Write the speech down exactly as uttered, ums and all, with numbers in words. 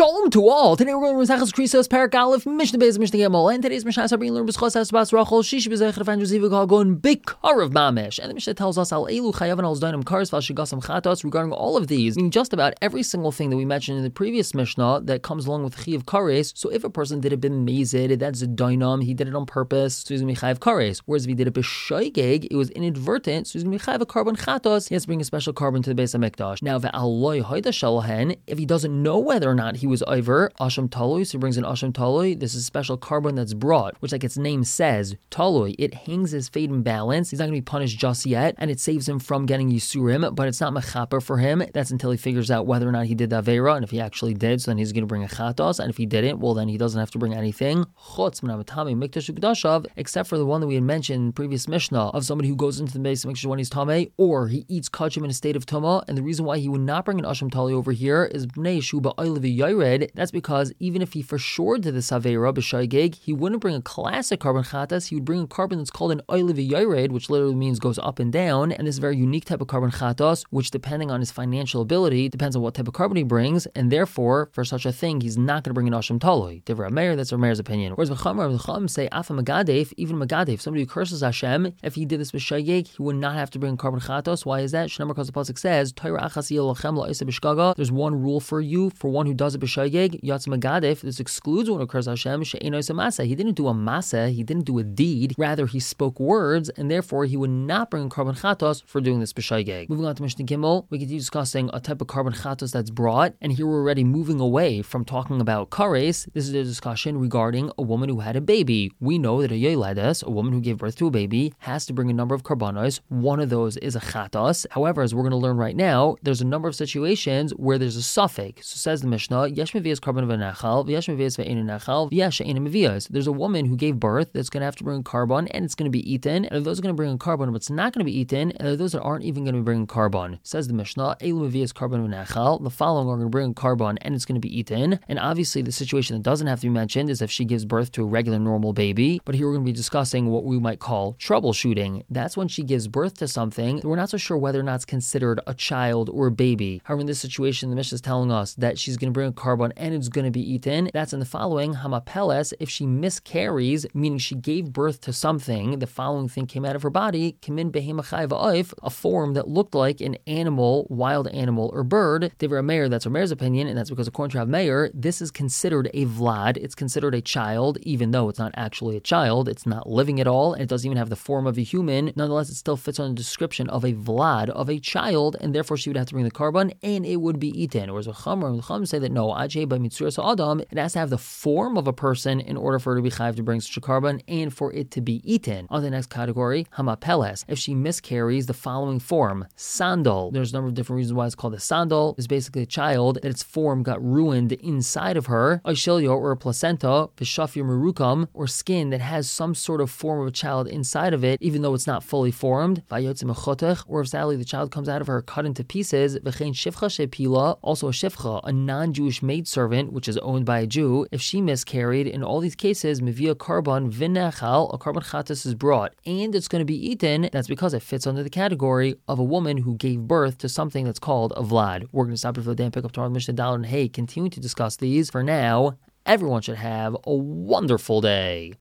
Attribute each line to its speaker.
Speaker 1: Shalom to all. Today we're going to Maseches Krisos Perek Aleph Mishnah Beis Mishnah Gimel, and today's Mishnah is being learned b'schos Esbas Rachel Shishi B'Zeicher Evangelist Zivug Hagon Bikar of Mamish. And the Mishnah tells us Al Elu Chayav and Al Zdanim Kars Val Shigasam Chatos regarding all of these, meaning just about every single thing that we mentioned in the previous Mishnah that comes along with Chayav Kares. So if a person did it b'mezid, that's a dynam, he did it on purpose, so he's going to be Chayav Kares. Whereas if he did it b'shoigeg, it was inadvertent, so he's going to be Chayav a carbon Chatos. He has to bring a special carbon to the Beis HaMikdash. Now Ve'al Loi Hoida Shalahen, if he doesn't know whether or not he was over Asham Talui, so he brings in Asham Talui. This is a special carbon that's brought, which, like its name says, Talui. It hangs his fate in balance. He's not going to be punished just yet, and it saves him from getting Yisurim, but it's not mechaper for him. That's until he figures out whether or not he did the Aveira, and if he actually did, so then he's going to bring a Chatos, and if he didn't, well, then he doesn't have to bring anything. Chutz M'namatami Mikdash Ukdashav, except for the one that we had mentioned in the previous Mishnah of somebody who goes into the base to make sure when he's Tameh, or he eats Kachim in a state of Tumah, and the reason why he would not bring an Asham Talui over here is Bnei Shuba Oilevi Yored. That's because even if he for sure did the Saveira b'shaygeg, he wouldn't bring a classic carbon chatas, he would bring a carbon that's called an oilevi yored, which literally means goes up and down, and this is a very unique type of carbon chatas, which depending on his financial ability, depends on what type of carbon he brings, and therefore, for such a thing, he's not going to bring an Asham Talui. Divra Meir, that's Meir's opinion. Whereas V'chamar and V'cham say, Afa Megadef, even Megadef, somebody who curses Hashem, if he did this b'shaygeg, he would not have to bring carbon chatas. Why is that? Shneimar, because the pasuk says, Torah achas yelachem la'isa b'shgaga, there's one rule for you, for one who does it b'shaygeg, Yatz Megadef, this excludes one who curses Hashem, she'eino is a masa. He didn't do a masa, he didn't do a deed, rather he spoke words, and therefore he would not bring carbon chatos for doing this b'shaygeg. Moving on to Mishnah Gimel, we continue discussing a type of carbon chatos that's brought, and here we're already moving away from talking about kares. This is a discussion regarding a woman who had a baby. We know that a yoledes, a woman who gave birth to a baby, has to bring a number of karbanos. One of those is a chatos. However, as we're going to learn right now, there's a number of situations where there's a suffix. So says the Mishnah, yesh mevias carbon v'nechal, v'yesh mevias v'einu nechal, v'yesh she'einu mevias. There's a woman who gave birth that's going to have to bring a carbon, and it's going to be eaten. And if those are going to bring a carbon, but it's not going to be eaten, and if those that aren't even going to be bringing carbon, says the Mishnah, elu mevias carbon v'nechal. The following are going to bring a carbon, and it's going to be eaten. And obviously, the situation that doesn't have to be mentioned is if she gives birth to a regular normal baby. But here we're going to be discussing what we might call troubleshooting. That's when she gives birth to something that we're not so sure whether or not it's considered a child or a baby. However, in this situation, the Mishnah is telling us that she's going to bring a carbon and it's going to be eaten. That's in the following, hamapeles, if she miscarries, meaning she gave birth to something, the following thing came out of her body, kimin behema chai va'oif, a form that looked like an animal, wild animal, or bird. Divra Meir, that's Meir's opinion, and that's because according to Rav Meir, this is considered a vlad, it's considered a child, even though it's not actually a child, it's not living at all, and it doesn't even have the form of a human. Nonetheless, it still fits on the description of a vlad, of a child, and therefore she would have to bring the carbon, and it would be eaten. Whereas V'chamar and V'cham say that no, ajay by mitzuras adam, it has to have the form of a person in order for her to be chayiv to bring such a carbon and for it to be eaten. On the next category, hamapeles, if she miscarries the following form, sandal. There's a number of different reasons why it's called a sandal. It's basically a child that its form got ruined inside of her, oishilyo, or a placenta, v'shafir merukam, or skin that has some sort of form of a child inside of it, even though it's not fully formed, vayotze mechotech, or if sadly the child comes out of her cut into pieces, v'chein shifcha shepila, also a shifcha, a non-Jewish maidservant, which is owned by a Jew. If she miscarried, in all these cases, mevia carbon v'nechal, a carbon chatas is brought, and it's going to be eaten. That's because it fits under the category of a woman who gave birth to something that's called a vlad. We're going to stop here for the day and pick up tomorrow with Mishnah Daled, and hey, continue to discuss these. For now, everyone should have a wonderful day.